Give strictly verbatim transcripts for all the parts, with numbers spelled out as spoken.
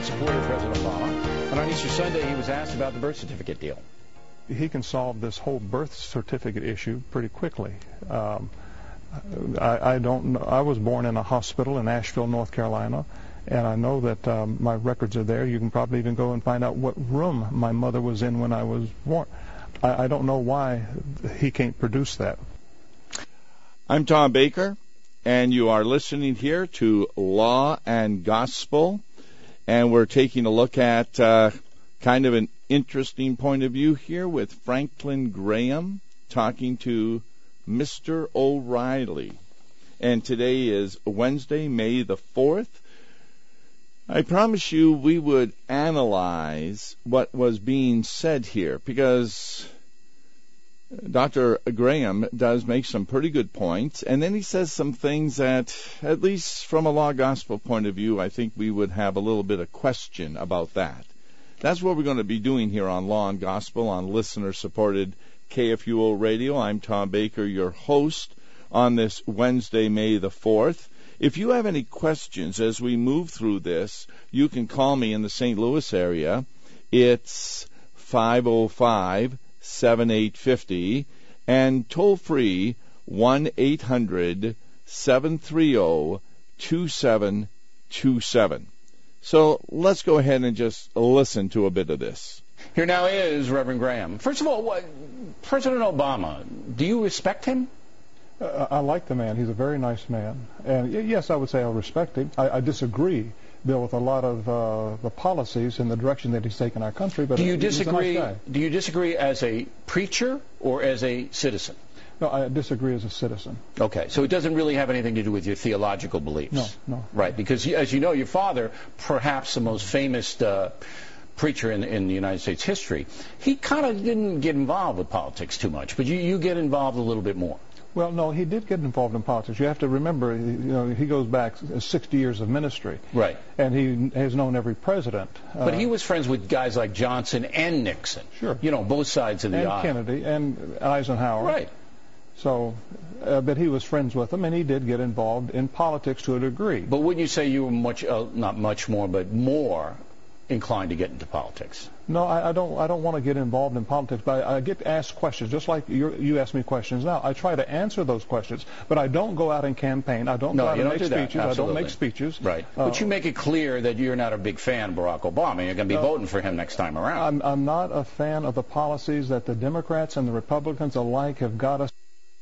and supported President Obama. And on Easter Sunday, he was asked about the birth certificate deal. He can solve this whole birth certificate issue pretty quickly. Um, I, I don't know. I was born in a hospital in Asheville, North Carolina, and I know that um, my records are there. You can probably even go and find out what room my mother was in when I was born. I, I don't know why he can't produce that. I'm Tom Baker, and you are listening here to Law and Gospel, and we're taking a look at uh, kind of an interesting point of view here with Franklin Graham talking to Mister O'Reilly. And today is Wednesday, May the fourth. I promise you we would analyze what was being said here, because Doctor Graham does make some pretty good points, and then he says some things that, at least from a law-gospel point of view, I think we would have a little bit of question about that. That's what we're going to be doing here on Law and Gospel on listener-supported K F U O Radio. I'm Tom Baker, your host on this Wednesday, May the fourth. If you have any questions as we move through this, you can call me in the Saint Louis area. It's five oh five, seven eight five oh and toll-free one eight hundred, seven three zero, two seven two seven. So let's go ahead and just listen to a bit of this. Here now is Reverend Graham. First of all, what, President Obama, do you respect him? Uh, I like the man. He's a very nice man. And yes, I would say I respect him. I, I disagree, Bill, with a lot of uh, the policies and the direction that he's taken our country. But do you disagree? He's a nice guy. Do you disagree as a preacher or as a citizen? No, I disagree as a citizen. Okay, so it doesn't really have anything to do with your theological beliefs. No, no. Right, because as you know, your father, perhaps the most famous uh, preacher in, in the United States history, he kind of didn't get involved with politics too much, but you, you get involved a little bit more. Well, no, he did get involved in politics. You have to remember, you know, he goes back sixty years of ministry. Right. And he has known every president. But uh, he was friends with guys like Johnson and Nixon. Sure. You know, both sides of the and aisle. And Kennedy and Eisenhower. Right. So, uh, but he was friends with them, and he did get involved in politics to a degree. But wouldn't you say you were much, uh, not much more, but more inclined to get into politics? No, I, I don't. I don't want to get involved in politics, but I, I get asked questions, just like you you ask me questions now. I try to answer those questions, but I don't go out and campaign. I don't no, go out you and don't make do speeches. That. I don't make speeches. Right. Uh, but you make it clear that you're not a big fan of Barack Obama. You're going to be no, voting for him next time around. I'm, I'm not a fan of the policies that the Democrats and the Republicans alike have got us.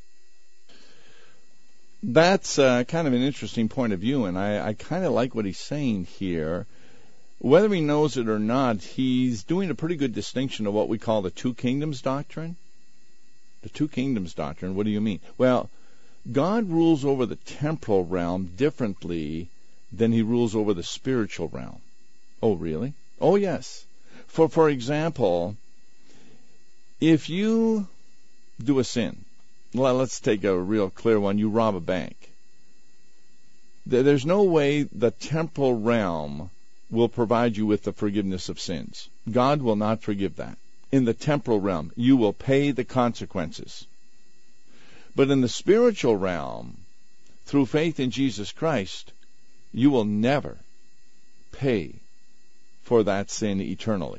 That's uh, kind of an interesting point of view, and I, I kind of like what he's saying here. Whether he knows it or not, he's doing a pretty good distinction of what we call the two kingdoms doctrine. The two kingdoms doctrine, what do you mean? Well, God rules over the temporal realm differently than he rules over the spiritual realm. Oh, really? Oh, yes. For, for example, if you do a sin, well, let's take a real clear one. You rob a bank. There's no way the temporal realm will provide you with the forgiveness of sins. God will not forgive that. In the temporal realm, you will pay the consequences. But in the spiritual realm, through faith in Jesus Christ, you will never pay for that sin eternally.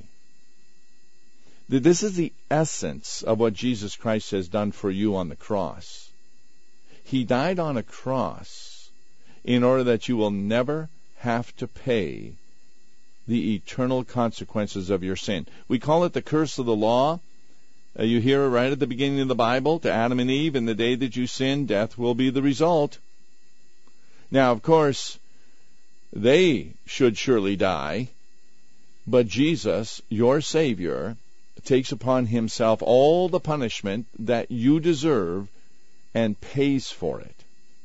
This is the essence of what Jesus Christ has done for you on the cross. He died on a cross in order that you will never have to pay the eternal consequences of your sin. We call it the curse of the law. Uh, you hear it right at the beginning of the Bible, to Adam and Eve, in the day that you sin, death will be the result. Now, of course, they should surely die, but Jesus, your Savior, takes upon himself all the punishment that you deserve and pays for it.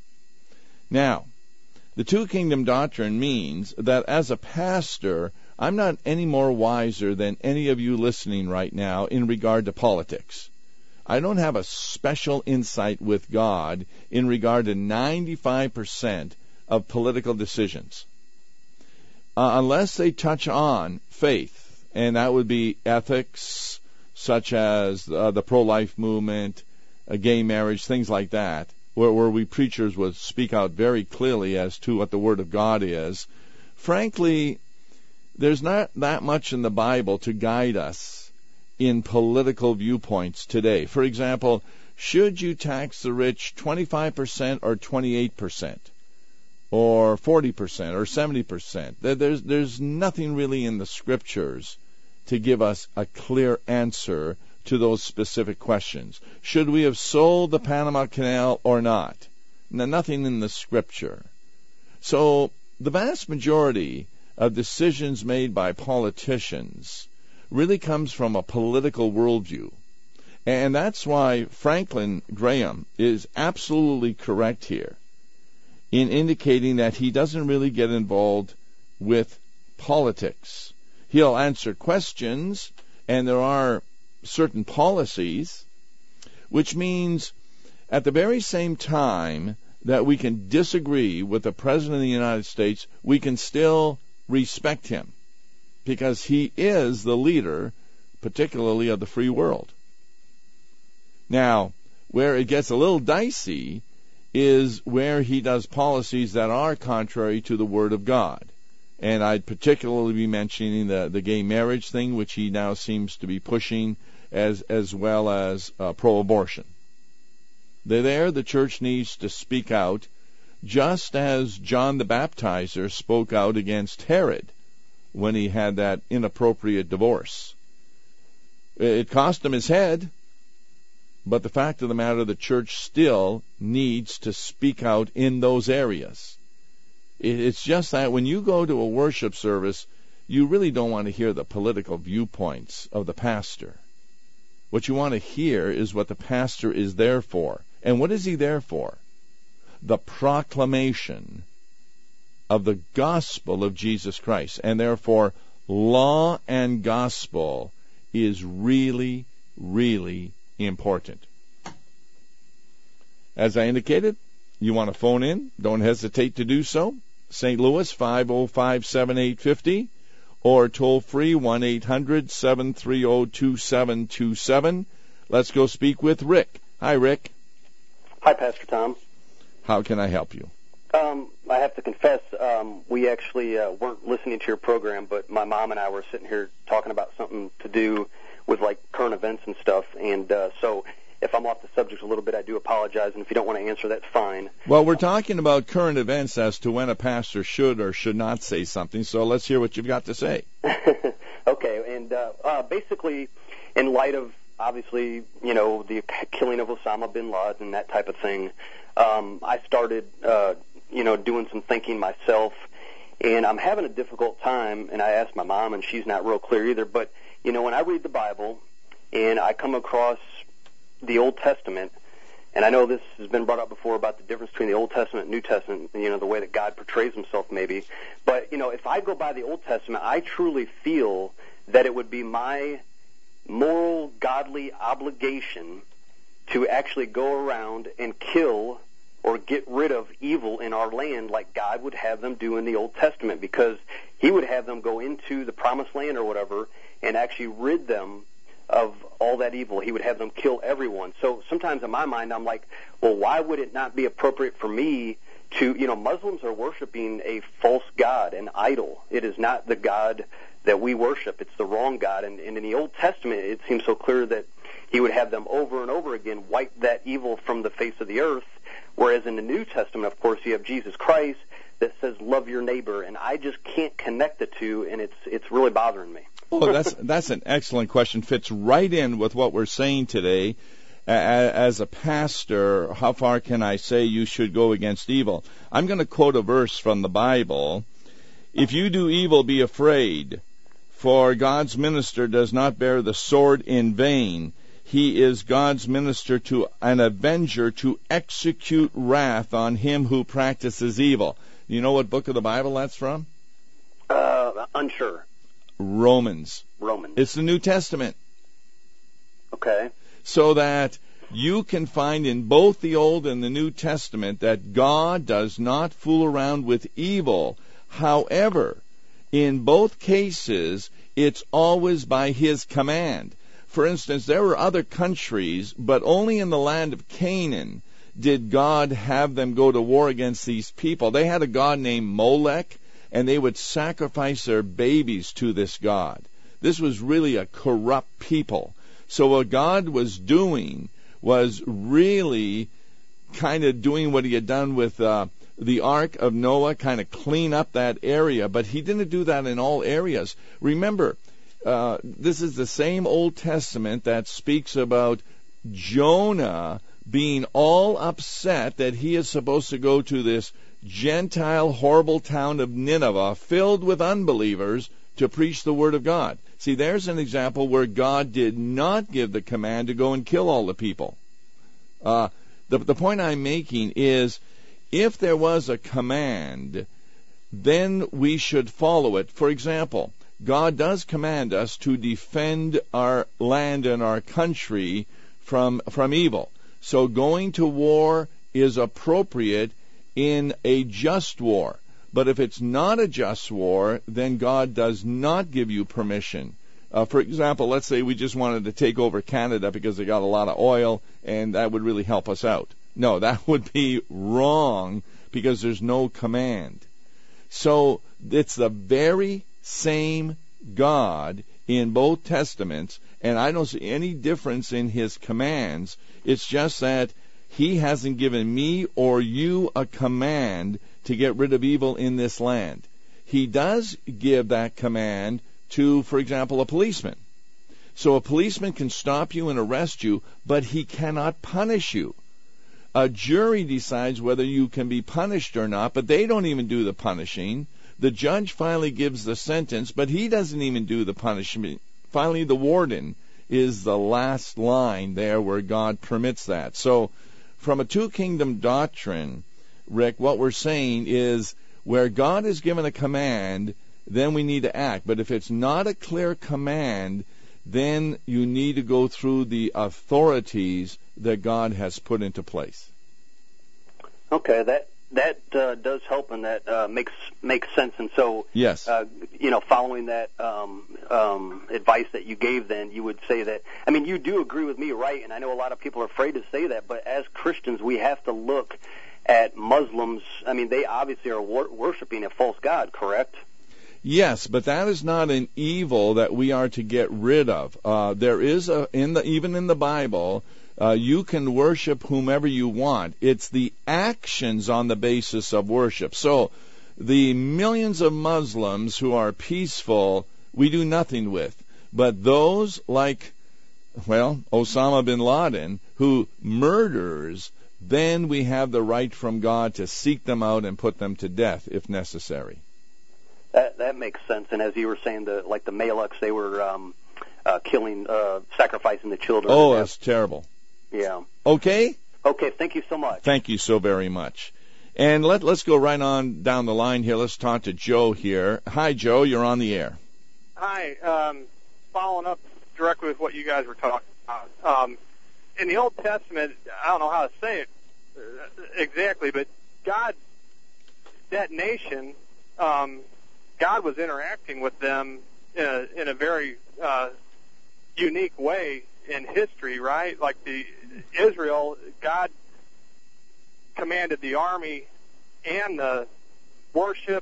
Now, the two-kingdom doctrine means that as a pastor, I'm not any more wiser than any of you listening right now in regard to politics. I don't have a special insight with God in regard to ninety-five percent of political decisions. Uh, unless they touch on faith, and that would be ethics, such as uh, the pro-life movement, uh, gay marriage, things like that, where, where we preachers would speak out very clearly as to what the Word of God is. Frankly, there's not that much in the Bible to guide us in political viewpoints today. For example, should you tax the rich twenty-five percent or twenty-eight percent? Or forty percent or seventy percent? There's, there's nothing really in the Scriptures to give us a clear answer to those specific questions. Should we have sold the Panama Canal or not? Now, nothing in the Scripture. So the vast majority of decisions made by politicians really comes from a political worldview. And that's why Franklin Graham is absolutely correct here in indicating that he doesn't really get involved with politics. He'll answer questions, and there are certain policies, which means at the very same time that we can disagree with the President of the United States, we can still respect him because he is the leader, particularly of the free world. Now, where it gets a little dicey is where he does policies that are contrary to the Word of God. And I'd particularly be mentioning the, the gay marriage thing, which he now seems to be pushing, as, as well as uh, pro-abortion. There, the church needs to speak out, just as John the Baptizer spoke out against Herod when he had that inappropriate divorce. It cost him his head, but the fact of the matter, the church still needs to speak out in those areas. It's just that when you go to a worship service, you really don't want to hear the political viewpoints of the pastor. What you want to hear is what the pastor is there for. And what is he there for? The proclamation of the gospel of Jesus Christ. And therefore, law and gospel is really, really important. As I indicated, you want to phone in, don't hesitate to do so. Saint Louis, five oh five, seven eight five oh, or toll free, one eight hundred, seven three zero, two seven two seven. Let's go speak with Rick. Hi, Rick. Hi, Pastor Tom. How can I help you? Um, I have to confess, um, we actually uh, weren't listening to your program, but my mom and I were sitting here talking about something to do with, like, current events and stuff, and uh, so if I'm off the subject a little bit, I do apologize, and if you don't want to answer, that's fine. Well, we're talking about current events as to when a pastor should or should not say something, so let's hear what you've got to say. Okay, and uh, uh, basically, in light of, obviously, you know, the killing of Osama bin Laden and that type of thing, um, I started, uh, you know, doing some thinking myself, and I'm having a difficult time, and I asked my mom, and she's not real clear either, but, you know, when I read the Bible, and I come across the Old Testament, and I know this has been brought up before about the difference between the Old Testament and New Testament, you know, the way that God portrays himself maybe. But, you know, if I go by the Old Testament, I truly feel that it would be my moral, godly obligation to actually go around and kill or get rid of evil in our land like God would have them do in the Old Testament, because he would have them go into the Promised Land or whatever and actually rid them of all that evil. He would have them kill everyone. So sometimes in my mind I'm like, well, why would it not be appropriate for me to, you know, Muslims are worshiping a false god, an idol. It is not the God that we worship. It's the wrong God. And, and in the Old Testament, it seems so clear that he would have them over and over again wipe that evil from the face of the earth, whereas in the New Testament, of course, you have Jesus Christ that says, love your neighbor. And I just can't connect the two, and it's it's really bothering me. Well, that's that's an excellent question. Fits right in with what we're saying today. As a pastor, how far can I say you should go against evil? I'm going to quote a verse from the Bible. If you do evil, be afraid, for God's minister does not bear the sword in vain. He is God's minister to an avenger to execute wrath on him who practices evil. You know what book of the Bible that's from? Uh, unsure. Romans. Romans. It's the New Testament. Okay. So that you can find in both the Old and the New Testament that God does not fool around with evil. However, in both cases, it's always by his command. For instance, there were other countries, but only in the land of Canaan did God have them go to war against these people. They had a god named Molech, and they would sacrifice their babies to this god. This was really a corrupt people. So what God was doing was really kind of doing what he had done with uh, the Ark of Noah, kind of clean up that area, but he didn't do that in all areas. Remember, uh, this is the same Old Testament that speaks about Jonah being all upset that he is supposed to go to this Gentile horrible town of Nineveh filled with unbelievers to preach the word of God. See, there's an example where God did not give the command to go and kill all the people. Uh, the, the point I'm making is, if there was a command, then we should follow it. For example, God does command us to defend our land and our country from from evil. So going to war is appropriate in a just war. But if it's not a just war, then God does not give you permission. Uh, for example, let's say we just wanted to take over Canada because they got a lot of oil, and that would really help us out. No, that would be wrong because there's no command. So it's the very same God in both Testaments, and I don't see any difference in his commands. It's just that he hasn't given me or you a command to get rid of evil in this land. He does give that command to, for example, a policeman. So a policeman can stop you and arrest you, but he cannot punish you. A jury decides whether you can be punished or not, but they don't even do the punishing. The judge finally gives the sentence, but he doesn't even do the punishment. Finally, the warden is the last line there where God permits that. So from a two-kingdom doctrine, Rick, what we're saying is where God has given a command, then we need to act. But if it's not a clear command, then you need to go through the authorities that God has put into place. Okay, that that uh, does help, and that uh, makes makes sense. And so, yes, uh, you know, following that um, um, advice that you gave, then you would say that. I mean, you do agree with me, right? And I know a lot of people are afraid to say that, but as Christians, we have to look at Muslims. I mean, they obviously are wor- worshiping a false god, correct? Yes, but that is not an evil that we are to get rid of. Uh, there is a in the even in the Bible. Uh, you can worship whomever you want. It's the actions on the basis of worship. So the millions of Muslims who are peaceful, we do nothing with. But those like, well, Osama bin Laden, who murders, then we have the right from God to seek them out and put them to death if necessary. That that makes sense. And as you were saying, the like the Maloks, they were um, uh, killing, uh, sacrificing the children. Oh, that's terrible. Yeah. Okay? Okay, thank you so much. Thank you so very much. And let, let's go right on down the line here. Let's talk to Joe here. Hi, Joe. You're on the air. Hi. Um, following up directly with what you guys were talking about. Um, in the Old Testament, I don't know how to say it exactly, but God, that nation, um, God was interacting with them in a, in a very uh, unique way in history, right? Like the Israel, God commanded the army and the worship.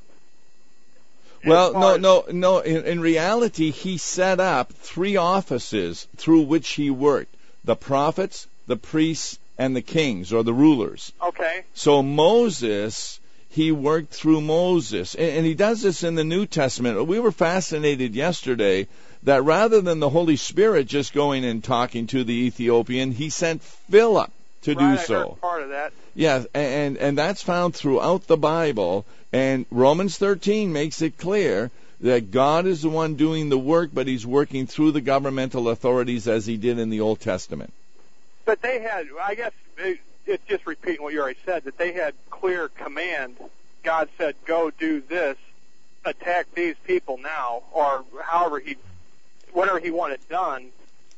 Well, no, no, no. In, in reality, he set up three offices through which he worked: the prophets, the priests, and the kings, or the rulers. Okay. So Moses, he worked through Moses. And, and he does this in the New Testament. We were fascinated yesterday that rather than the Holy Spirit just going and talking to the Ethiopian, he sent Philip to right, do so. I heard part of that. Yeah, and, and that's found throughout the Bible. And Romans thirteen makes it clear that God is the one doing the work, but he's working through the governmental authorities as he did in the Old Testament. But they had, I guess, it, it's just repeating what you already said, that they had clear command. God said, go do this, attack these people now, or however he, whatever he wanted done,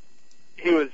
he was,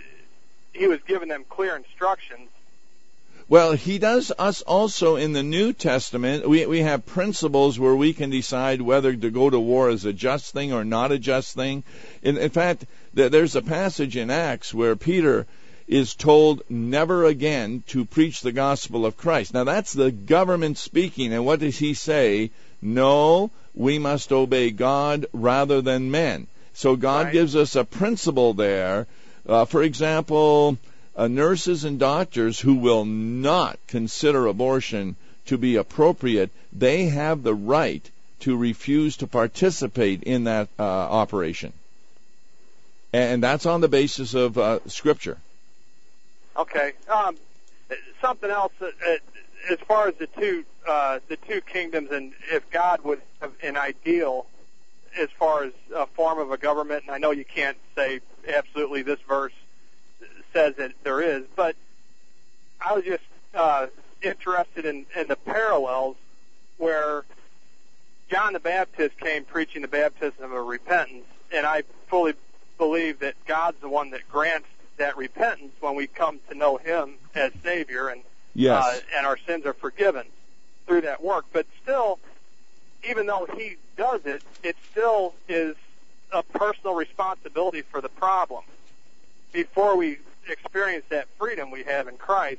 he was giving them clear instructions. Well, he does us also in the New Testament. We we have principles where we can decide whether to go to war is a just thing or not a just thing. In, in fact, there's a passage in Acts where Peter is told never again to preach the gospel of Christ. Now that's the government speaking, and what does he say? No, we must obey God rather than men. So God Right. gives us a principle there. Uh, for example, uh, nurses and doctors who will not consider abortion to be appropriate, they have the right to refuse to participate in that uh, operation. And that's on the basis of uh, Scripture. Okay. Um, something else, uh, uh, as far as the two uh, the two kingdoms, and if God would have an ideal as far as a form of a government, and I know you can't say absolutely this verse says that there is, but I was just uh, interested in, in the parallels where John the Baptist came preaching the baptism of repentance, and I fully believe that God's the one that grants that repentance when we come to know Him as Savior, and Yes. uh, and our sins are forgiven through that work. But still, even though He does it, it still is a personal responsibility for the problem. Before we experience that freedom we have in Christ,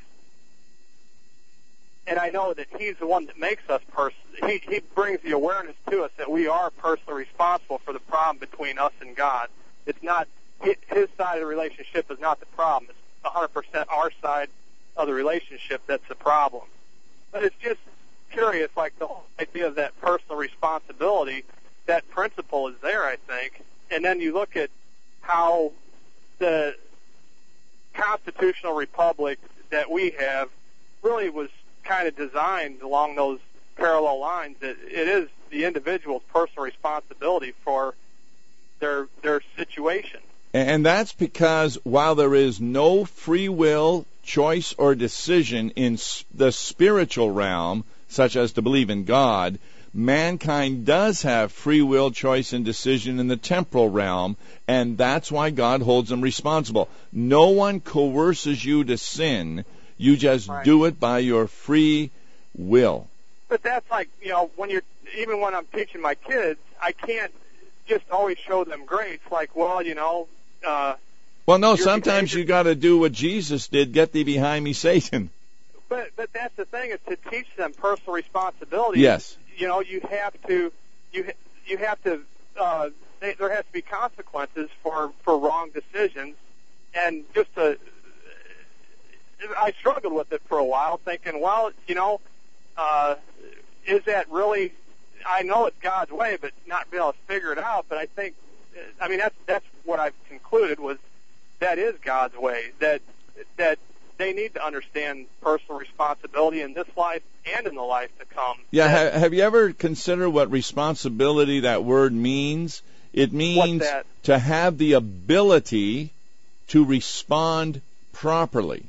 and I know that He's the one that makes us person. He He brings the awareness to us that we are personally responsible for the problem between us and God. It's not His side of the relationship is not the problem. It's one hundred percent our side of the relationship that's the problem. But it's just curious, like the whole idea of that personal responsibility, that principle is there, I think. And then you look at how the constitutional republic that we have really was kind of designed along those parallel lines. That it is the individual's personal responsibility for their their situation. And that's because while there is no free will, choice, or decision in the spiritual realm, such as to believe in God, mankind does have free will, choice, and decision in the temporal realm, and that's why God holds them responsible. No one coerces you to sin. You just Right. do it by your free will. But that's like, you know, when you're, even when I'm teaching my kids, I can't just always show them grace, like, well, you know, uh, Well, no, Your sometimes behavior- you got to do what Jesus did. Get thee behind me, Satan. but but that's the thing, is to teach them personal responsibility. Yes. You know, you have to, you ha- you have to, uh, they, there has to be consequences for, for wrong decisions, and just to, I struggled with it for a while, thinking, well, you know, uh, is that really, I know it's God's way, but not being able to figure it out, but I think, I mean, that's, that's what I've concluded was that is God's way, that, that they need to understand personal responsibility in this life and in the life to come. Yeah, That- ha- have you ever considered what responsibility that word means? It means that? to have the ability to respond properly.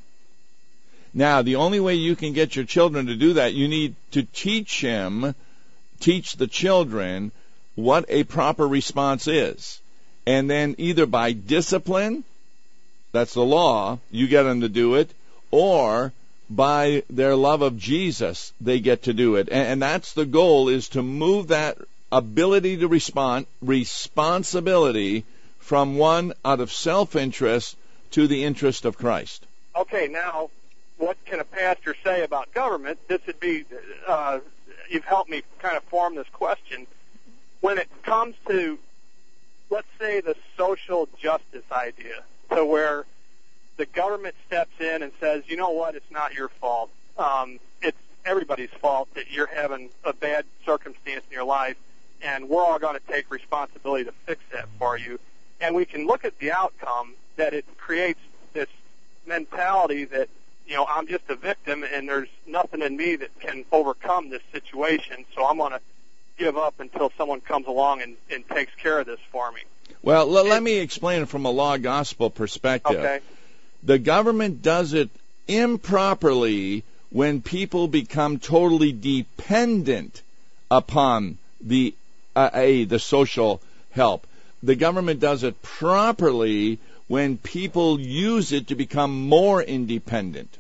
Now, the only way you can get your children to do that, you need to teach him, teach the children what a proper response is. And then either by discipline, that's the law, you get them to do it, or by their love of Jesus, they get to do it. And, and that's the goal, is to move that ability to respond, responsibility, from one out of self-interest to the interest of Christ. Okay, now, what can a pastor say about government? This would be, uh, you've helped me kind of form this question. When it comes to, let's say, the social justice idea, to where the government steps in and says, you know what, it's not your fault. Um, it's everybody's fault that you're having a bad circumstance in your life, and we're all going to take responsibility to fix that for you. And we can look at the outcome, that it creates this mentality that, you know, I'm just a victim and there's nothing in me that can overcome this situation, so I'm going to give up until someone comes along and, and takes care of this for me. Well, l- let me explain it from a law gospel perspective. Okay. The government does it improperly when people become totally dependent upon the uh, a the social help. The government does it properly when people use it to become more independent.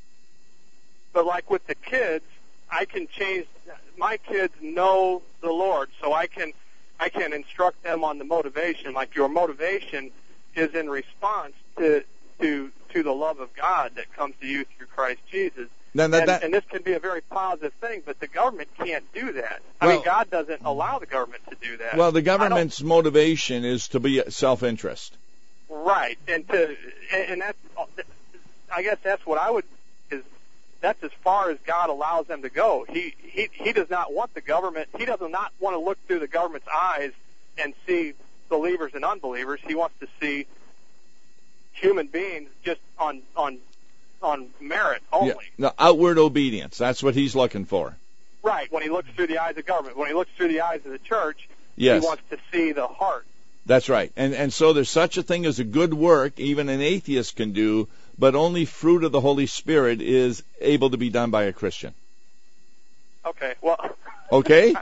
But like with the kids, I can change. My kids know the Lord, so I can I can instruct them on the motivation. Like, your motivation is in response to to to the love of God that comes to you through Christ Jesus. Then that, and, that, and this can be a very positive thing, but the government can't do that. I well, mean, God doesn't allow the government to do that. Well, the government's motivation is to be self-interest. Right, and to and that's I guess that's what I would is that's as far as God allows them to go. He he he does not want the government. He does not want to look through the government's eyes and see believers and unbelievers. He wants to see human beings just on on on merit only. Yeah. No, outward obedience. That's what he's looking for. Right. When he looks through the eyes of government, when he looks through the eyes of the church, yes. he wants to see the heart. That's right. And and so there's such a thing as a good work even an atheist can do, but only fruit of the Holy Spirit is able to be done by a Christian. Okay. Well. Okay.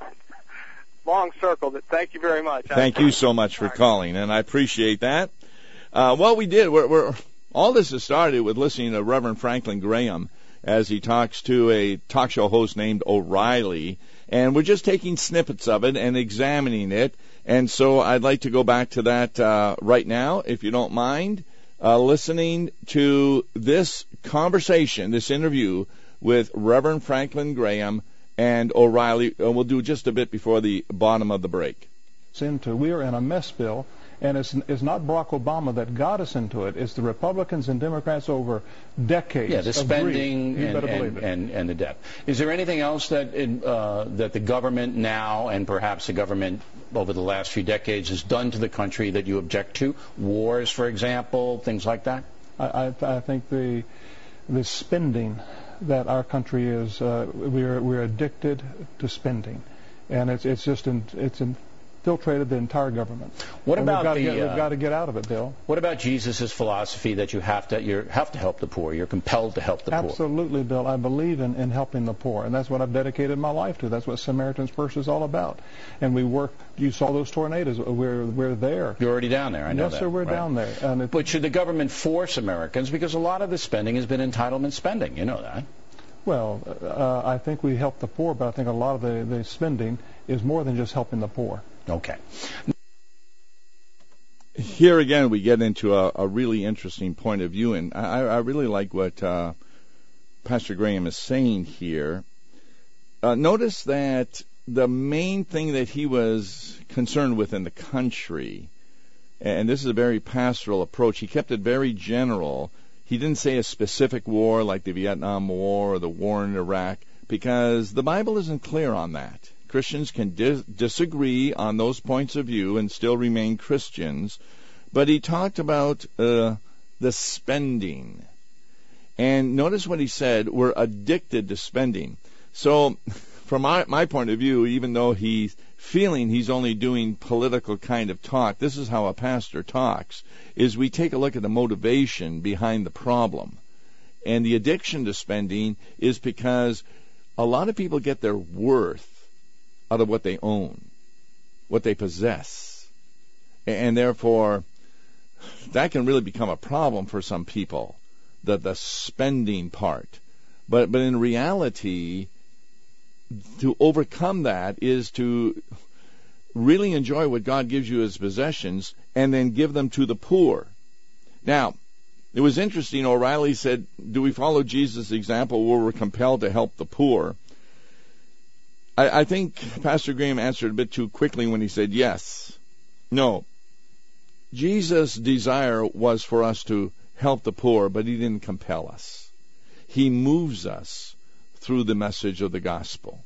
Long circle, but thank you very much. Thank you so much for calling, and I appreciate that. Uh, what we did, we're, we're all this has started with listening to Reverend Franklin Graham as he talks to a talk show host named O'Reilly, and we're just taking snippets of it and examining it. And so I'd like to go back to that uh, right now, if you don't mind, uh, listening to this conversation, this interview with Reverend Franklin Graham and O'Reilly. Uh, we'll do just a bit before the bottom of the break. Into we are in a mess bill, and it's it's not Barack Obama that got us into it. It's the Republicans and Democrats over decades. Yeah, the spending you and, better believe and, it. and, and the debt. Is there anything else that in, uh, that the government now and perhaps the government over the last few decades has done to the country that you object to? Wars, for example, things like that? I, I, I think the the spending that our country is, uh, we're we're addicted to spending, and it's it's just in, it's infiltrated the entire government. What and about we've got the? to get, uh, we've got to get out of it, Bill. What about Jesus' philosophy that you have to you have to help the poor? You're compelled to help the poor. Absolutely, Bill. I believe in, in helping the poor, and that's what I've dedicated my life to. That's what Samaritan's Purse is all about. And we work. You saw those tornadoes. We're we're there. You're already down there. I know yes, that. Yes, sir. We're right. down there. And it, but should the government force Americans? Because a lot of the spending has been entitlement spending. You know that. Well, uh, I think we help the poor, but I think a lot of the, the spending is more than just helping the poor. Okay. Here again, we get into a, a really interesting point of view, and I, I really like what uh, Pastor Graham is saying here. Uh, notice that the main thing that he was concerned with in the country, and this is a very pastoral approach, he kept it very general. He didn't say a specific war like the Vietnam War or the war in Iraq, because the Bible isn't clear on that. Christians can dis- disagree on those points of view and still remain Christians. But he talked about uh, the spending. And notice what he said, we're addicted to spending. So from my, my point of view, even though he's feeling he's only doing political kind of talk, this is how a pastor talks, is we take a look at the motivation behind the problem. And the addiction to spending is because a lot of people get their worth out of what they own, what they possess. And therefore, that can really become a problem for some people, the, the spending part. But, but in reality, to overcome that is to really enjoy what God gives you as possessions and then give them to the poor. Now, it was interesting, O'Reilly said, do we follow Jesus' example where we're compelled to help the poor? I, I think Pastor Graham answered a bit too quickly when he said yes. No. Jesus' desire was for us to help the poor, but he didn't compel us. He moves us through the message of the gospel.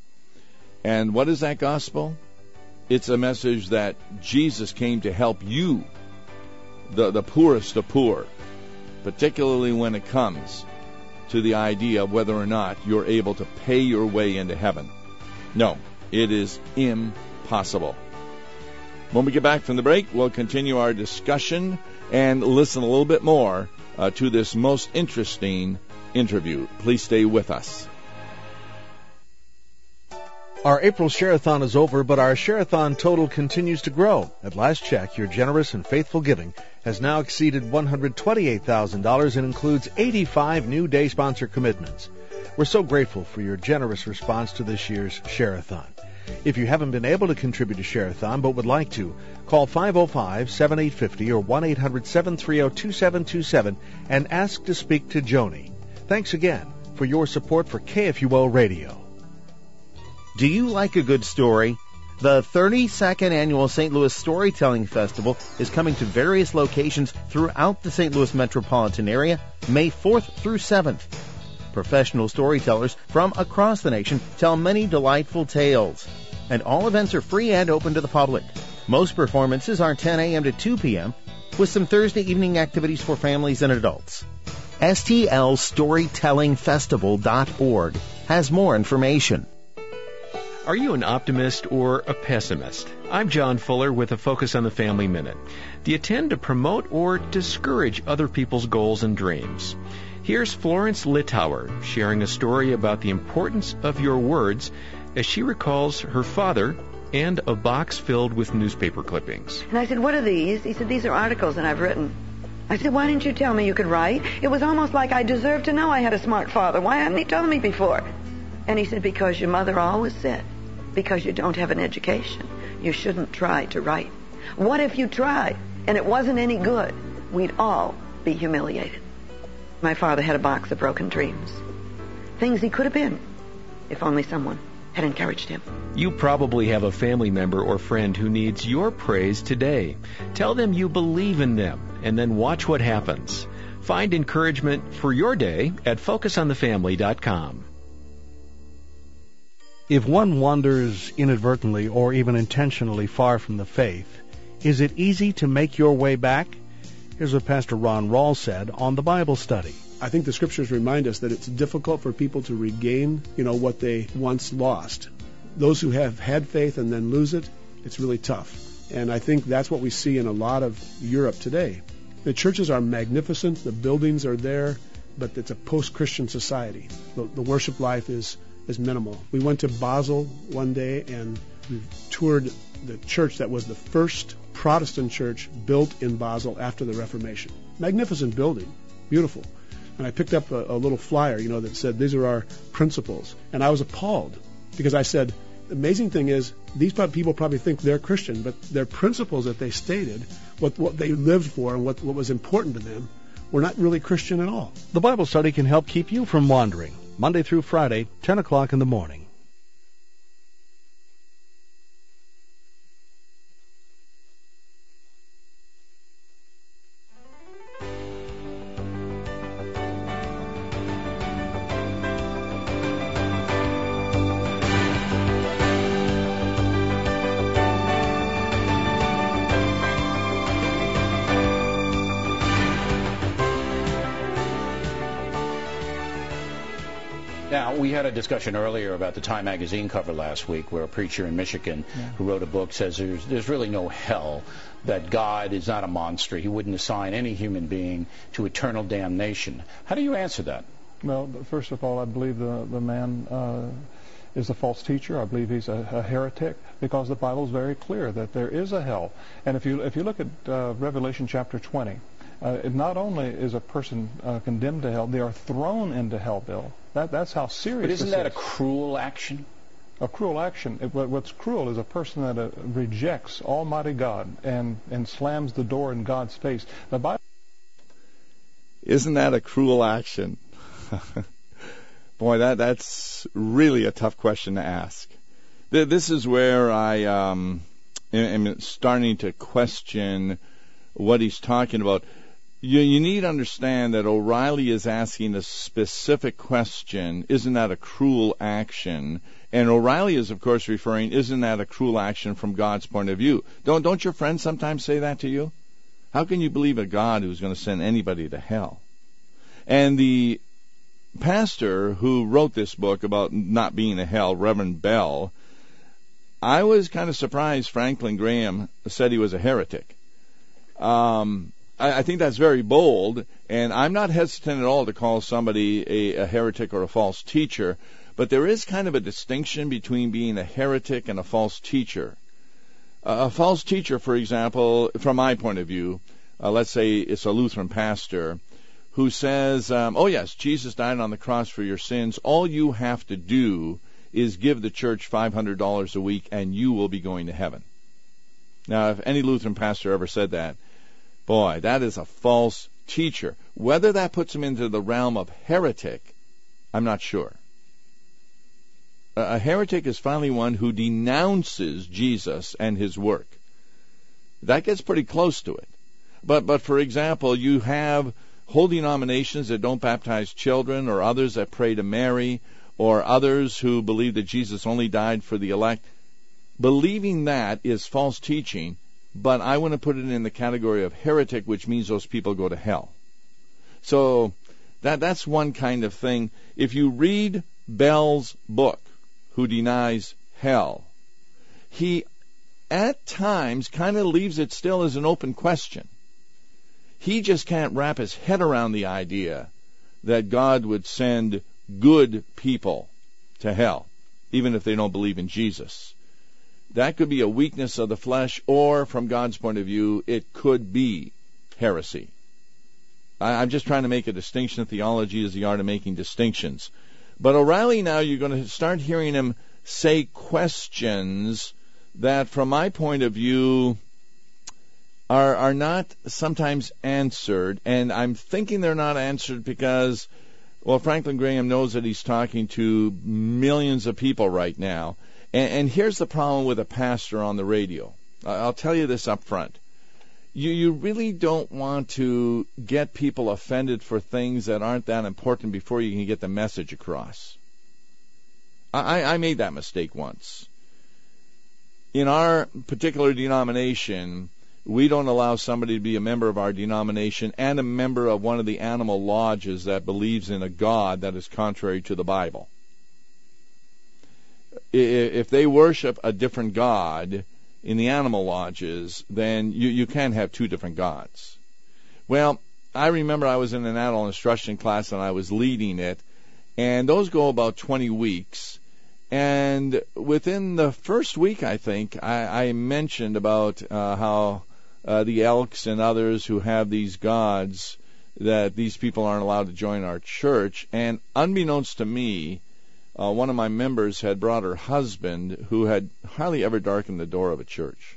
And what is that gospel? It's a message that Jesus came to help you, the, the poorest of poor, particularly when it comes to the idea of whether or not you're able to pay your way into heaven. No, it is impossible. When we get back from the break, we'll continue our discussion and listen a little bit more uh, to this most interesting interview. Please stay with us. Our April Share-a-thon is over, but our Share-a-thon total continues to grow. At last check, your generous and faithful giving has now exceeded one hundred twenty-eight thousand dollars and includes eighty-five new day sponsor commitments. We're so grateful for your generous response to this year's Share-a-thon. If you haven't been able to contribute to Share-a-thon but would like to, call five oh five, seven eight five oh or one eight hundred, seven three oh, two seven two seven and ask to speak to Joni. Thanks again for your support for K F U O Radio. Do you like a good story? The thirty-second Annual Saint Louis Storytelling Festival is coming to various locations throughout the Saint Louis metropolitan area, May fourth through seventh. Professional storytellers from across the nation tell many delightful tales. And all events are free and open to the public. Most performances are ten a.m. to two p.m., with some Thursday evening activities for families and adults. S T L storytelling festival dot org has more information. Are you an optimist or a pessimist? I'm John Fuller with a Focus on the Family Minute. Do you tend to promote or discourage other people's goals and dreams? Here's Florence Littauer sharing a story about the importance of your words as she recalls her father and a box filled with newspaper clippings. And I said, what are these? He said, these are articles that I've written. I said, why didn't you tell me you could write? It was almost like I deserved to know I had a smart father. Why hadn't he told me before? And he said, because your mother always said, because you don't have an education, you shouldn't try to write. What if you tried and it wasn't any good? We'd all be humiliated. My father had a box of broken dreams. Things he could have been if only someone had encouraged him. You probably have a family member or friend who needs your praise today. Tell them you believe in them and then watch what happens. Find encouragement for your day at focus on the family dot com. If one wanders inadvertently or even intentionally far from the faith, is it easy to make your way back? Here's what Pastor Ron Rawls said on the Bible study. I think the scriptures remind us that it's difficult for people to regain, you know, what they once lost. Those who have had faith and then lose it, it's really tough. And I think that's what we see in a lot of Europe today. The churches are magnificent, the buildings are there, but it's a post-Christian society. The, the worship life is, is minimal. We went to Basel one day and we toured the church that was the first Protestant church built in Basel after the Reformation. Magnificent building, beautiful. And I picked up a, a little flyer, you know, that said, these are our principles. And I was appalled because I said, the amazing thing is, these people probably think they're Christian, but their principles that they stated, what, what they lived for and what, what was important to them, were not really Christian at all. The Bible study can help keep you from wandering. Monday through Friday, ten o'clock in the morning. Now, we had a discussion earlier about the Time magazine cover last week where a preacher in Michigan yeah. who wrote a book says there's, there's really no hell, that God is not a monster. He wouldn't assign any human being to eternal damnation. How do you answer that? Well, first of all, I believe the, the man uh, is a false teacher. I believe he's a, a heretic because the Bible is very clear that there is a hell. And if you, if you look at uh, Revelation chapter twenty, Uh, it not only is a person uh, condemned to hell, they are thrown into hell, Bill. That, that's how serious But isn't this that is. a cruel action? A cruel action. It, what, what's cruel is a person that uh, rejects Almighty God and, and slams the door in God's face. The Bible. Isn't that a cruel action? Boy, that that's really a tough question to ask. This is where I um, am starting to question what he's talking about. You, you need to understand that O'Reilly is asking a specific question, isn't that a cruel action? And O'Reilly is, of course, referring, isn't that a cruel action from God's point of view? Don't, don't your friends sometimes say that to you? How can you believe a God who's going to send anybody to hell? And the pastor who wrote this book about not being a hell, Reverend Bell, I was kind of surprised Franklin Graham said he was a heretic. Um... I think that's very bold, and I'm not hesitant at all to call somebody a, a heretic or a false teacher, but there is kind of a distinction between being a heretic and a false teacher. Uh, a false teacher, for example, from my point of view, uh, let's say it's a Lutheran pastor who says, um, oh yes, Jesus died on the cross for your sins. All you have to do is give the church five hundred dollars a week and you will be going to heaven. Now, if any Lutheran pastor ever said that, boy, that is a false teacher. Whether that puts him into the realm of heretic, I'm not sure. A heretic is finally one who denounces Jesus and his work. That gets pretty close to it. But, but for example, you have whole denominations that don't baptize children, or others that pray to Mary, or others who believe that Jesus only died for the elect. Believing that is false teaching, but I want to put it in the category of heretic, which means those people go to hell. So that that's one kind of thing. If you read Bell's book, Who Denies Hell, he at times kind of leaves it still as an open question. He just can't wrap his head around the idea that God would send good people to hell, even if they don't believe in Jesus. That could be a weakness of the flesh, or from God's point of view, it could be heresy. I, I'm just trying to make a distinction. Theology is the art of making distinctions. But O'Reilly, now you're going to start hearing him say questions that, from my point of view, are are not sometimes answered. And I'm thinking they're not answered because, well, Franklin Graham knows that he's talking to millions of people right now. And, and here's the problem with a pastor on the radio. I'll tell you this up front. You, you really don't want to get people offended for things that aren't that important before you can get the message across. I, I made that mistake once. In our particular denomination, we don't allow somebody to be a member of our denomination and a member of one of the animal lodges that believes in a God that is contrary to the Bible. If they worship a different God in the animal lodges, then you, you can't have two different gods. Well, I remember I was in an adult instruction class and I was leading it, and those go about twenty weeks. And within the first week, I think, I, I mentioned about uh, how uh, the Elks and others who have these gods, that these people aren't allowed to join our church. And unbeknownst to me, Uh, one of my members had brought her husband, who had hardly ever darkened the door of a church.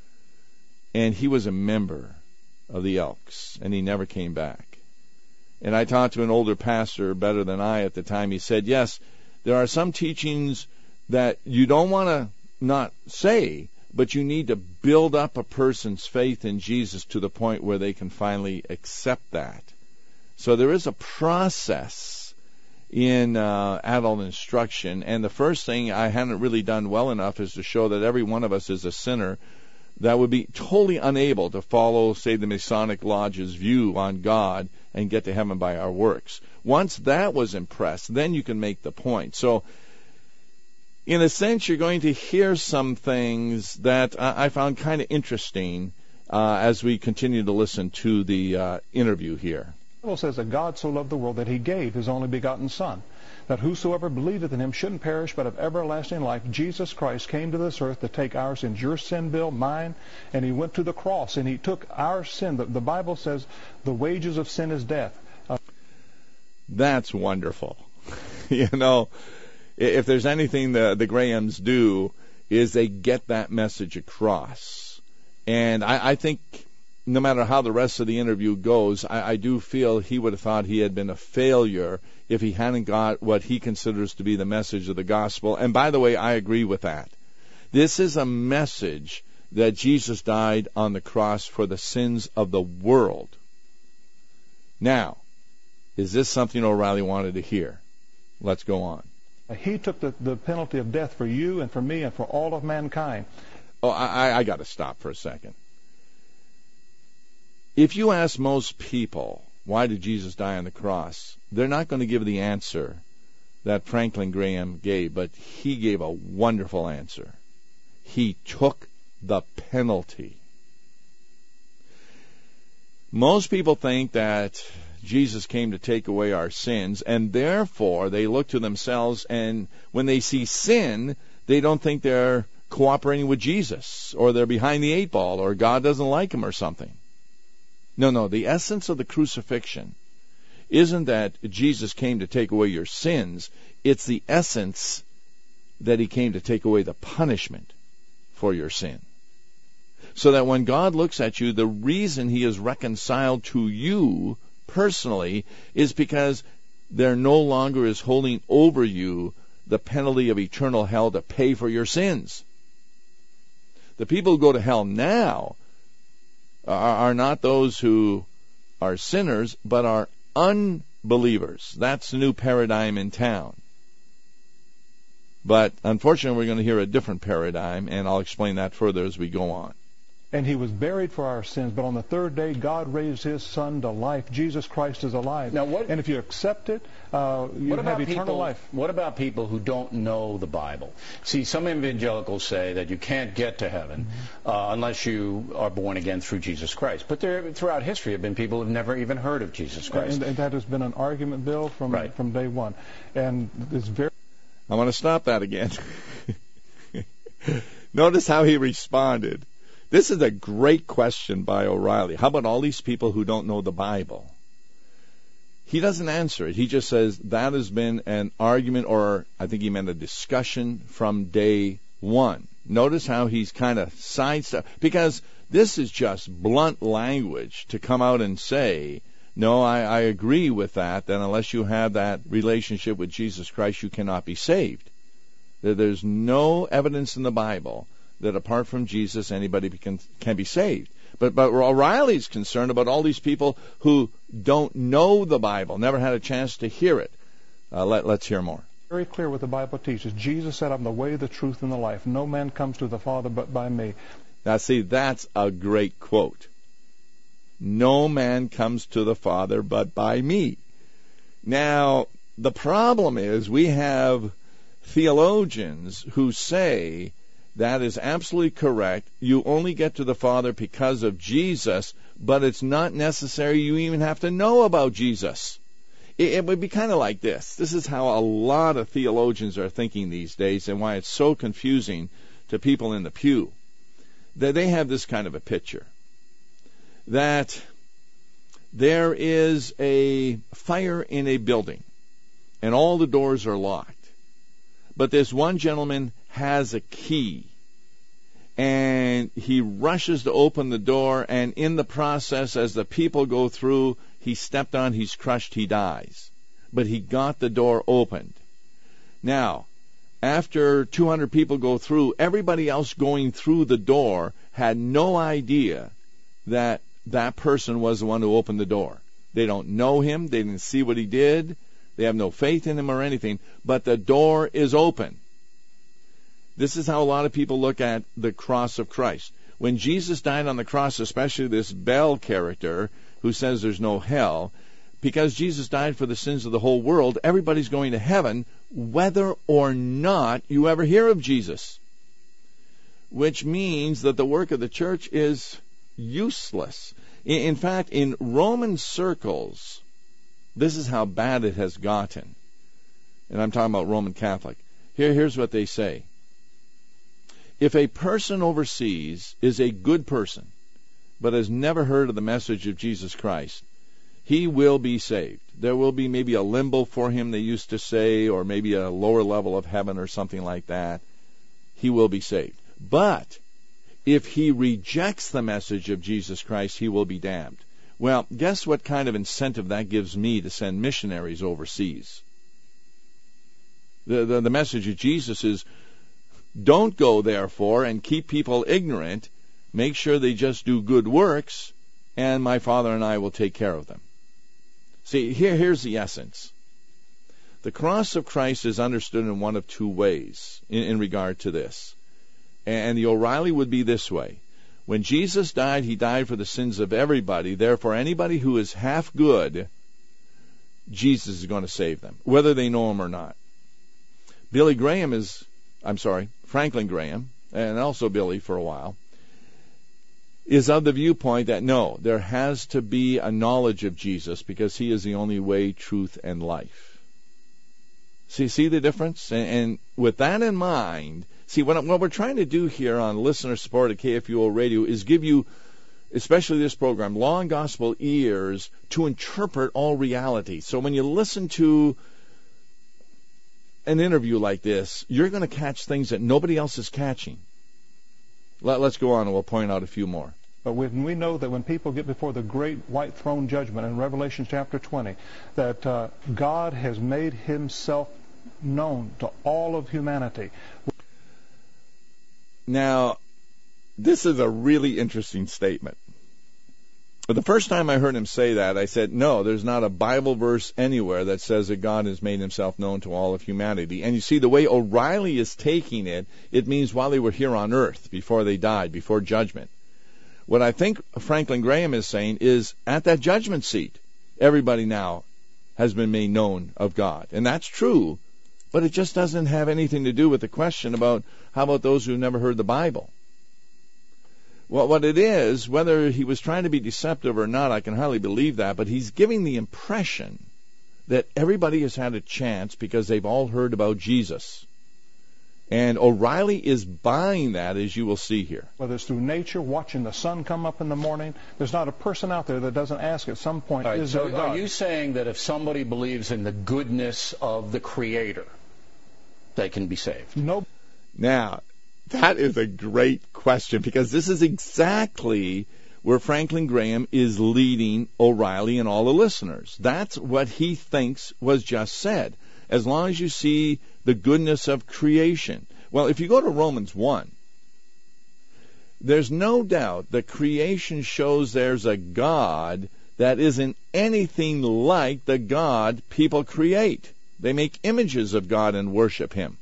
And he was a member of the Elks, and he never came back. And I talked to an older pastor, better than I at the time. He said, yes, there are some teachings that you don't want to not say, but you need to build up a person's faith in Jesus to the point where they can finally accept that. So there is a process in uh, adult instruction, and the first thing I hadn't really done well enough is to show that every one of us is a sinner that would be totally unable to follow, say, the Masonic Lodge's view on God and get to heaven by our works. Once that was impressed, then you can make the point. So, in a sense, you're going to hear some things that I found kind of interesting uh, as we continue to listen to the uh, interview here. The Bible says that God so loved the world that he gave his only begotten Son, that whosoever believeth in him shouldn't perish but have everlasting life. Jesus Christ came to this earth to take our sins, your sin bill, mine, and he went to the cross and he took our sin. The, the Bible says the wages of sin is death. Uh, That's wonderful. You know, if there's anything the, the Grahams do, is they get that message across. And I, I think no matter how the rest of the interview goes, I, I do feel he would have thought he had been a failure if he hadn't got what he considers to be the message of the gospel. And by the way, I agree with that. This is a message that Jesus died on the cross for the sins of the world. Now, is this something O'Reilly wanted to hear? Let's go on. He took the, the penalty of death for you and for me and for all of mankind. Oh, I, I got to stop for a second. If you ask most people, why did Jesus die on the cross, they're not going to give the answer that Franklin Graham gave, but he gave a wonderful answer. He took the penalty. Most people think that Jesus came to take away our sins, and therefore they look to themselves, and when they see sin, they don't think they're cooperating with Jesus, or they're behind the eight ball, or God doesn't like them or something. No, no, the essence of the crucifixion isn't that Jesus came to take away your sins. It's the essence that he came to take away the punishment for your sin. So that when God looks at you, the reason he is reconciled to you personally is because there no longer is holding over you the penalty of eternal hell to pay for your sins. The people who go to hell now are, are not those who are sinners, but are unbelievers. That's the new paradigm in town. But unfortunately, we're going to hear a different paradigm, and I'll explain that further as we go on. And he was buried for our sins, but on the third day, God raised his Son to life. Jesus Christ is alive. Now, what, and if you accept it, uh, you what have about eternal people, life. What about people who don't know the Bible? See, some evangelicals say that you can't get to heaven mm-hmm. uh, unless you are born again through Jesus Christ. But there, throughout history, have been people who have never even heard of Jesus Christ. And, and that has been an argument, Bill, from right. from day one. And it's very. I want to stop that again. Notice how he responded. This is a great question by O'Reilly. How about all these people who don't know the Bible? He doesn't answer it. He just says that has been an argument, or I think he meant a discussion from day one. Notice how he's kind of sidestepped, because this is just blunt language to come out and say, no, I, I agree with that, that unless you have that relationship with Jesus Christ, you cannot be saved. There's no evidence in the Bible that apart from Jesus, anybody can, can be saved. But, but O'Reilly's concerned about all these people who don't know the Bible, never had a chance to hear it. Uh, let, let's hear more. Very clear what the Bible teaches. Jesus said, I'm the way, the truth, and the life. No man comes to the Father but by me. Now, see, that's a great quote. No man comes to the Father but by me. Now, the problem is we have theologians who say that is absolutely correct. You only get to the Father because of Jesus, but it's not necessary you even have to know about Jesus. It, it would be kind of like this. This is how a lot of theologians are thinking these days, and why it's so confusing to people in the pew. That they have this kind of a picture. That there is a fire in a building, and all the doors are locked. But this one gentleman has a key, and he rushes to open the door, and in the process, as the people go through, he stepped on, he's crushed, he dies. But he got the door opened. Now, after two hundred people go through, everybody else going through the door had no idea that that person was the one who opened the door. They don't know him, they didn't see what he did, they have no faith in him or anything, but the door is open. This is how a lot of people look at the cross of Christ. When Jesus died on the cross, especially this Bell character who says there's no hell, because Jesus died for the sins of the whole world, everybody's going to heaven whether or not you ever hear of Jesus. Which means that the work of the church is useless. In fact, in Roman circles, this is how bad it has gotten. And I'm talking about Roman Catholic. Here, here's what they say. If a person overseas is a good person, but has never heard of the message of Jesus Christ, he will be saved. There will be maybe a limbo for him, they used to say, or maybe a lower level of heaven or something like that. He will be saved. But if he rejects the message of Jesus Christ, he will be damned. Well, guess what kind of incentive that gives me to send missionaries overseas? The, the, the message of Jesus is, don't go, therefore, and keep people ignorant. Make sure they just do good works, and my Father and I will take care of them. See, here, here's the essence. The cross of Christ is understood in one of two ways in, in regard to this. And the O'Reilly would be this way. When Jesus died, he died for the sins of everybody. Therefore, anybody who is half good, Jesus is going to save them, whether they know him or not. Billy Graham is, I'm sorry, Franklin Graham, and also Billy for a while, is of the viewpoint that no, there has to be a knowledge of Jesus because he is the only way, truth, and life. See, see the difference? And, and with that in mind, see, what, what we're trying to do here on listener support at K F U O Radio is give you, especially this program, law and gospel ears to interpret all reality. So when you listen to an interview like this, you're going to catch things that nobody else is catching. Let, let's go on and we'll point out a few more. But when we know that when people get before the great white throne judgment in Revelation chapter twenty, that uh, God has made himself known to all of humanity. Now, this is a really interesting statement. But the first time I heard him say that, I said, no, there's not a Bible verse anywhere that says that God has made himself known to all of humanity. And you see, the way O'Reilly is taking it, it means while they were here on earth, before they died, before judgment. What I think Franklin Graham is saying is, at that judgment seat, everybody now has been made known of God. And that's true, but it just doesn't have anything to do with the question about how about those who've never heard the Bible. Well, what it is, whether he was trying to be deceptive or not, I can hardly believe that, but he's giving the impression that everybody has had a chance because they've all heard about Jesus. And O'Reilly is buying that, as you will see here. Whether it's through nature, watching the sun come up in the morning, there's not a person out there that doesn't ask at some point, right, is so there God? Are you saying that if somebody believes in the goodness of the Creator, they can be saved? No. Now, that is a great question, because this is exactly where Franklin Graham is leading O'Reilly and all the listeners. That's what he thinks was just said. As long as you see the goodness of creation. Well, if you go to Romans one, there's no doubt that creation shows there's a God that isn't anything like the God people create. They make images of God and worship him.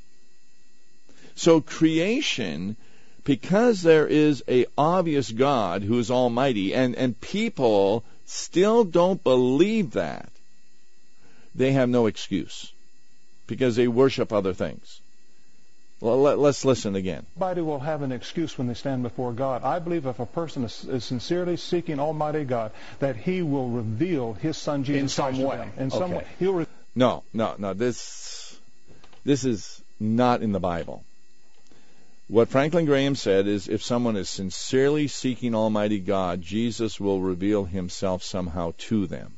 So creation, because there is a obvious God who is almighty, and, and people still don't believe that, they have no excuse, because they worship other things. Well, let, let's listen again. Nobody will have an excuse when they stand before God. I believe if a person is, is sincerely seeking Almighty God, that he will reveal his Son Jesus in some Christ way. to them. In okay. some way. He'll re- no, no, no. This, this is not in the Bible. What Franklin Graham said is, if someone is sincerely seeking Almighty God, Jesus will reveal himself somehow to them.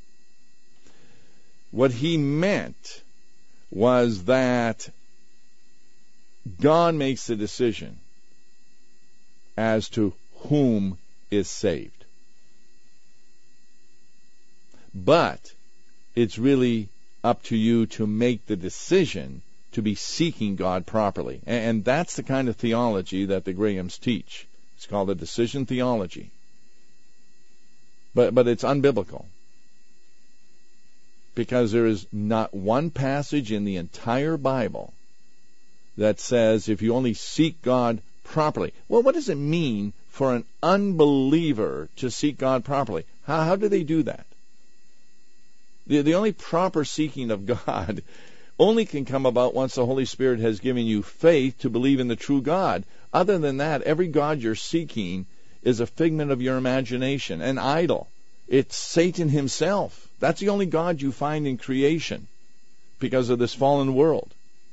What he meant was that God makes the decision as to whom is saved. But it's really up to you to make the decision to be seeking God properly. And that's the kind of theology that the Grahams teach. It's called a decision theology. But but it's unbiblical. Because there is not one passage in the entire Bible that says if you only seek God properly. Well, what does it mean for an unbeliever to seek God properly? How, how do they do that? The, the only proper seeking of God only can come about once the Holy Spirit has given you faith to believe in the true God. Other than that, every God you're seeking is a figment of your imagination, an idol. It's Satan himself. That's the only God you find in creation because of this fallen world.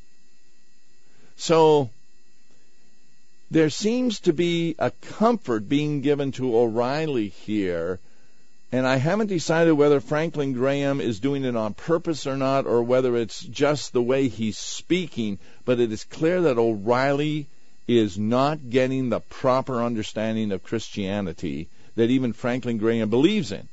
So there seems to be a comfort being given to O'Reilly here, and I haven't decided whether Franklin Graham is doing it on purpose or not, or whether it's just the way he's speaking, but it is clear that O'Reilly is not getting the proper understanding of Christianity that even Franklin Graham believes in.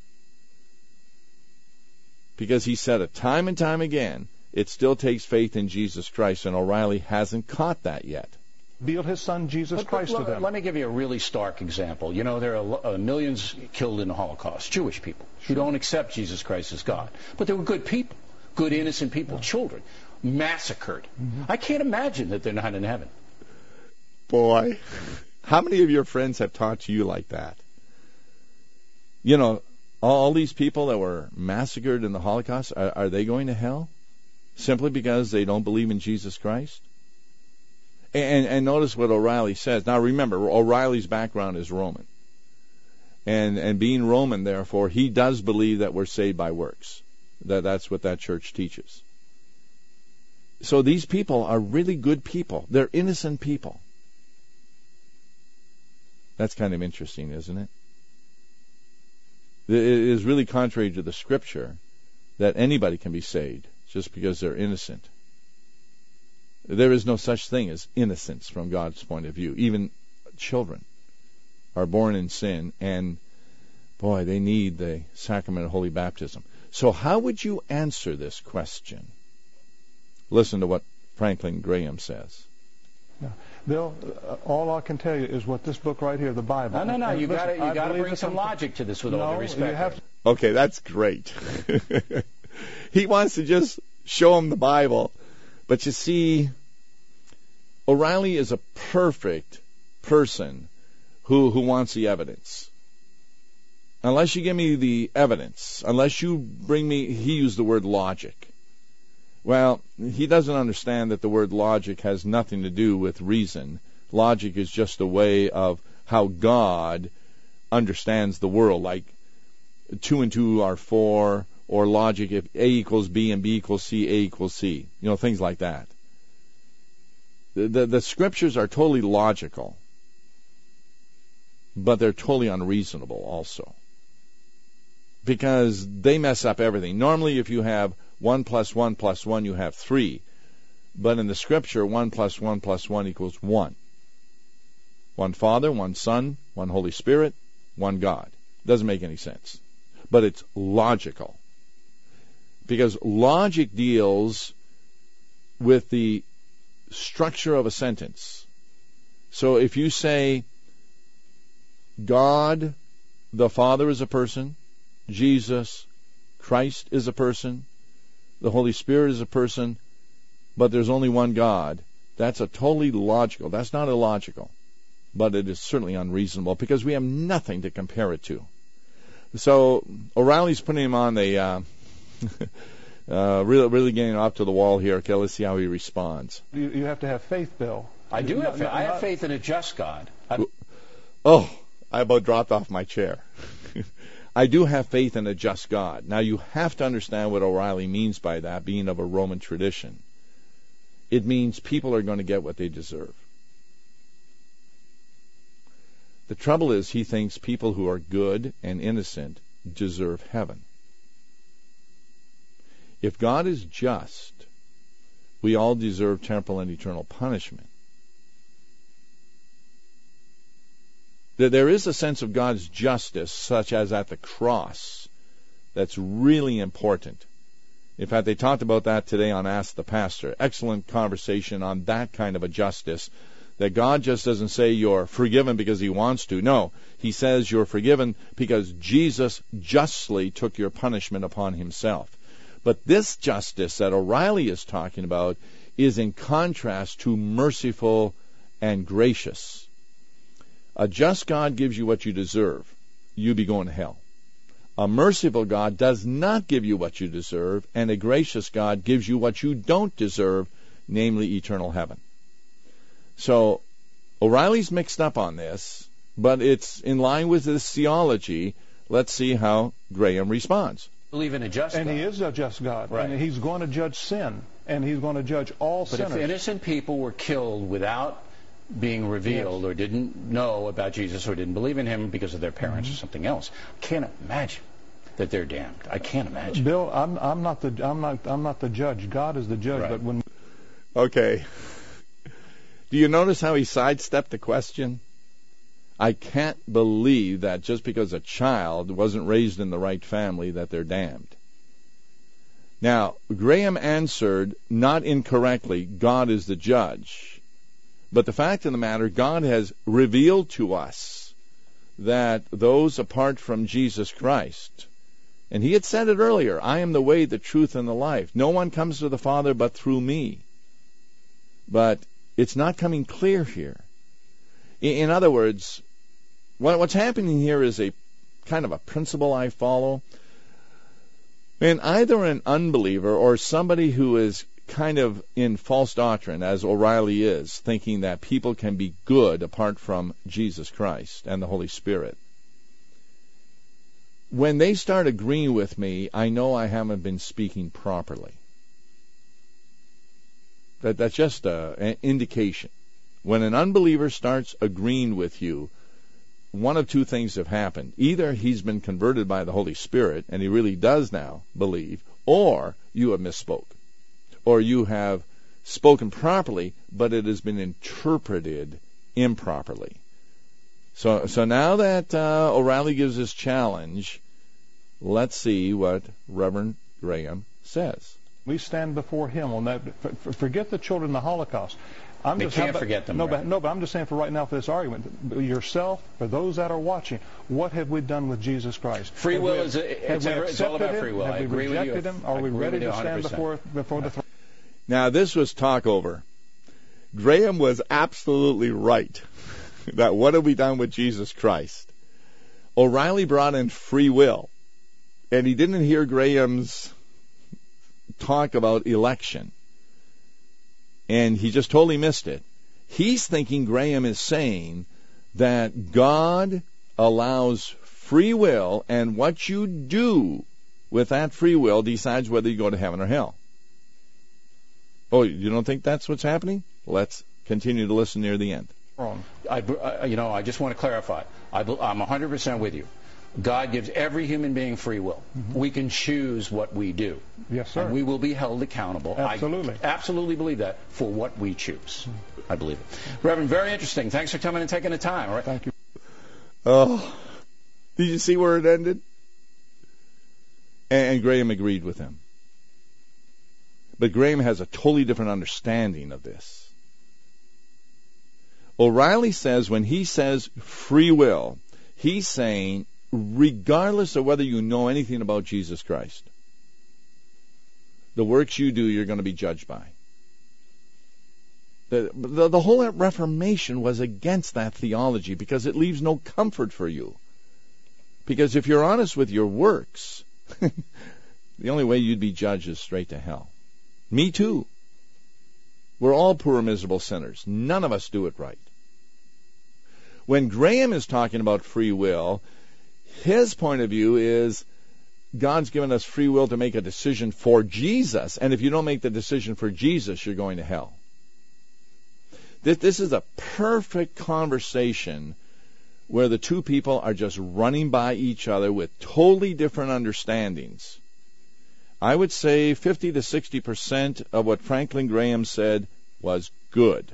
Because he said it time and time again, it still takes faith in Jesus Christ, and O'Reilly hasn't caught that yet. Reveal his Son Jesus but, Christ but, to them. Let me give you a really stark example. You know, there are uh, millions killed in the Holocaust, Jewish people, who don't accept Jesus Christ as God. But they were good people, good innocent people, children, massacred. Mm-hmm. I can't imagine that they're not in heaven. Boy, how many of your friends have taught you like that? You know, all these people that were massacred in the Holocaust, are, are they going to hell simply because they don't believe in Jesus Christ? And, and notice what O'Reilly says. Now remember, O'Reilly's background is Roman. And and being Roman, therefore, he does believe that we're saved by works. That That's what that church teaches. So these people are really good people. They're innocent people. That's kind of interesting, isn't it? It is really contrary to the Scripture that anybody can be saved just because they're innocent. There is no such thing as innocence from God's point of view. Even children are born in sin, and boy, they need the sacrament of holy baptism. So how would you answer this question? Listen to what Franklin Graham says. Yeah. Bill, uh, all I can tell you is what this book right here, the Bible. No, no, no. You got you got to bring some com- logic to this, with no, all due respect. You have to- Okay, that's great. He wants to just show him the Bible, but you see, O'Reilly is a perfect person who who wants the evidence. Unless you give me the evidence, unless you bring me, he used the word logic. Well, he doesn't understand that the word logic has nothing to do with reason. Logic is just a way of how God understands the world, like two and two are four, or logic if A equals B and B equals C, A equals C. You know, things like that. The, the, the scriptures are totally logical, but they're totally unreasonable also, because they mess up everything. Normally, if you have one plus one plus one, you have three. But in the scripture, one plus one plus one equals one. One Father, one Son, one Holy Spirit, one God. Doesn't make any sense. But it's logical. Because logic deals with the structure of a sentence. So if you say, God, the Father is a person, Jesus, Christ is a person, the Holy Spirit is a person, but there's only one God, that's a totally logical. That's not illogical, but it is certainly unreasonable because we have nothing to compare it to. So O'Reilly's putting him on the, uh, uh, really, really getting up to the wall here. Okay, let's see how he responds. You, you have to have faith, Bill. I do have faith. Not, I have not, faith in a just God. I'm... Oh, I about dropped off my chair. I do have faith in a just God. Now, you have to understand what O'Reilly means by that, being of a Roman tradition. It means people are going to get what they deserve. The trouble is, he thinks people who are good and innocent deserve heaven. If God is just, we all deserve temporal and eternal punishment. There is a sense of God's justice, such as at the cross, that's really important. In fact, they talked about that today on Ask the Pastor. Excellent conversation on that kind of a justice, that God just doesn't say you're forgiven because he wants to. No, he says you're forgiven because Jesus justly took your punishment upon himself. But this justice that O'Reilly is talking about is in contrast to merciful and gracious. A just God gives you what you deserve. You be going to hell. A merciful God does not give you what you deserve, and a gracious God gives you what you don't deserve, namely eternal heaven. So O'Reilly's mixed up on this, but it's in line with this theology. Let's see how Graham responds. Believe in a just and God. he is a just God. Right. And he's going to judge sin, and he's going to judge all but sinners. But if innocent people were killed without being revealed, yes, or didn't know about Jesus, or didn't believe in him because of their parents, mm-hmm, or something else, I can't imagine that they're damned. I can't imagine. Bill, I'm, I'm not the I'm not I'm not the judge. God is the judge. Right. But when okay, do you notice how he sidestepped the question? I can't believe that just because a child wasn't raised in the right family that they're damned. Now, Graham answered not incorrectly, God is the judge. But the fact of the matter, God has revealed to us that those apart from Jesus Christ, and he had said it earlier, I am the way, the truth, and the life. No one comes to the Father but through me. But it's not coming clear here. In other words, what's happening here is a kind of a principle I follow. And either an unbeliever or somebody who is kind of in false doctrine, as O'Reilly is, thinking that people can be good apart from Jesus Christ and the Holy Spirit. When they start agreeing with me, I know I haven't been speaking properly. That, that's just a, an indication. When an unbeliever starts agreeing with you, one of two things have happened. Either he's been converted by the Holy Spirit, and he really does now believe, or you have misspoke. Or you have spoken properly, but it has been interpreted improperly. So, so now that uh, O'Reilly gives this challenge, let's see what Reverend Graham says. We stand before him on that. Forget the children in the Holocaust. I'm they just, can't about, forget them. No, right? but, no, but I'm just saying for right now, for this argument, yourself, for those that are watching, what have we done with Jesus Christ? Free have will we, is a, it's, ever, it's all about free will. Have I we agree rejected with you. him? Are I we ready to stand before before the throne? Now, this was talk over. Graham was absolutely right. That what have we done with Jesus Christ? O'Reilly brought in free will, and he didn't hear Graham's talk about election, and he just totally missed it. He's thinking Graham is saying that God allows free will, and what you do with that free will decides whether you go to heaven or hell. Oh, you don't think that's what's happening? Let's continue to listen near the end. I, I, you know, I just want to clarify. I, I'm one hundred percent with you. God gives every human being free will. Mm-hmm. We can choose what we do. Yes, sir. And we will be held accountable. Absolutely. I absolutely believe that for what we choose. I believe it. Reverend, very interesting. Thanks for coming and taking the time. All right. Thank you. Oh, did you see where it ended? And, and Graham agreed with him. But Graham has a totally different understanding of this. O'Reilly says when he says free will, he's saying regardless of whether you know anything about Jesus Christ, the works you do you're going to be judged by. The, the, the whole Reformation was against that theology because it leaves no comfort for you. Because if you're honest with your works, the only way you'd be judged is straight to hell. Me too. We're all poor, miserable sinners. None of us do it right. When Graham is talking about free will, his point of view is God's given us free will to make a decision for Jesus, and if you don't make the decision for Jesus, you're going to hell. This, this is a perfect conversation where the two people are just running by each other with totally different understandings. I would say fifty to sixty percent of what Franklin Graham said was good.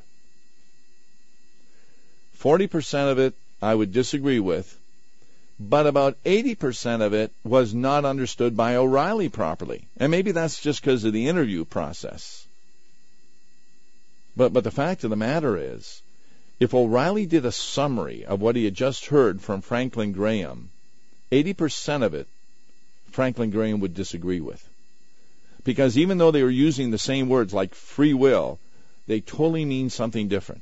forty percent of it I would disagree with, but about eighty percent of it was not understood by O'Reilly properly. And maybe that's just because of the interview process. But, but the fact of the matter is, if O'Reilly did a summary of what he had just heard from Franklin Graham, eighty percent of it Franklin Graham would disagree with. Because even though they were using the same words like free will, they totally mean something different.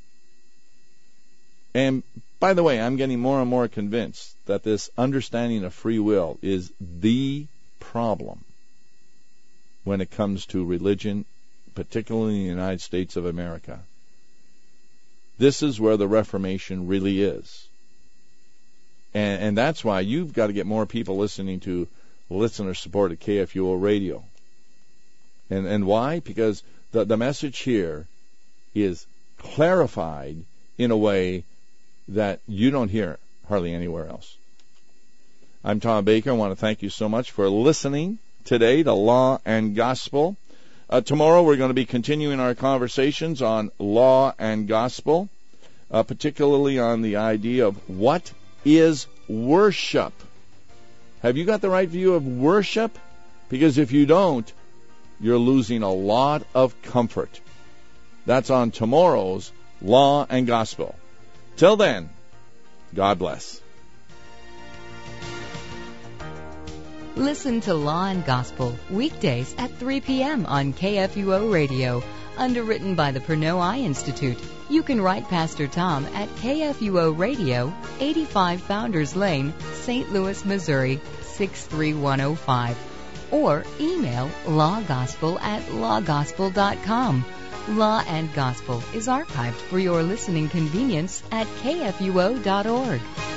And by the way, I'm getting more and more convinced that this understanding of free will is the problem when it comes to religion, particularly in the United States of America. This is where the Reformation really is. And, and that's why you've got to get more people listening to listener-supported K F U O radio. And, and why? Because the, the message here is clarified in a way that you don't hear hardly anywhere else. I'm Tom Baker. I want to thank you so much for listening today to Law and Gospel. Uh, tomorrow we're going to be continuing our conversations on law and gospel, uh, particularly on the idea of what is worship. Have you got the right view of worship? Because if you don't, you're losing a lot of comfort. That's on tomorrow's Law and Gospel. Till then, God bless. Listen to Law and Gospel weekdays at three p.m. on K F U O Radio. Underwritten by the Pernod Eye Institute. You can write Pastor Tom at K F U O Radio, eighty-five Founders Lane, Saint Louis, Missouri, six three one oh five. Or email lawgospel at lawgospel dot com. Law and Gospel is archived for your listening convenience at K F U O dot org.